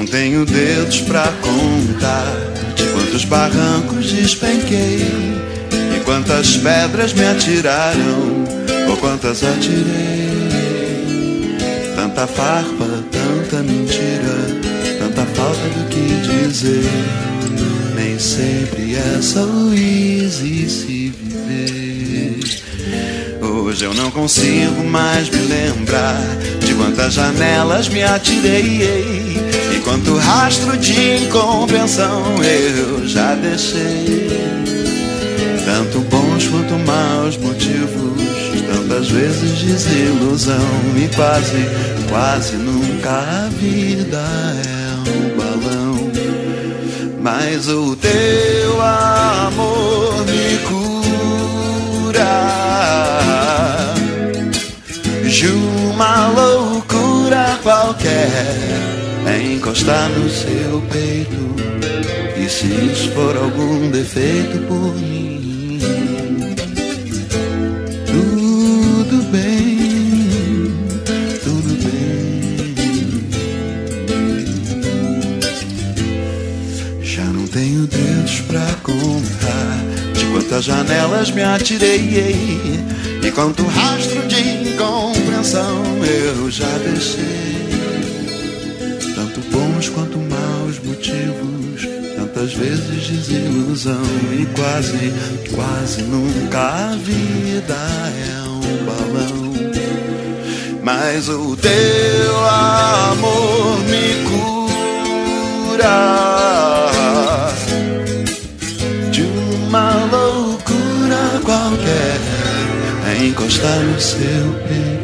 tenho dedos pra contar de quantos barrancos despenquei e quantas pedras me atiraram ou quantas atirei. Tanta farpa, tanta mentira, tanta falta do que dizer. Nem sempre é só easy se viver. Hoje eu não consigo mais me lembrar de quantas janelas me atirei e quanto rastro de incompreensão eu já deixei. Tanto bons quanto maus motivos, tantas vezes desilusão e quase nunca a vida é um balão. Mas o teu amor me cura de uma loucura qualquer, é encostar no seu peito, e se isso for algum defeito por mim, tudo bem, tudo bem. Já não tenho dedos pra contar de quantas janelas me atirei e quanto rastro de incompreensão eu já deixei. Tanto bons quanto maus motivos, tantas vezes desilusão e quase nunca a vida é um balão. Mas o teu amor me cura de uma loucura qualquer, é encostar no seu peito,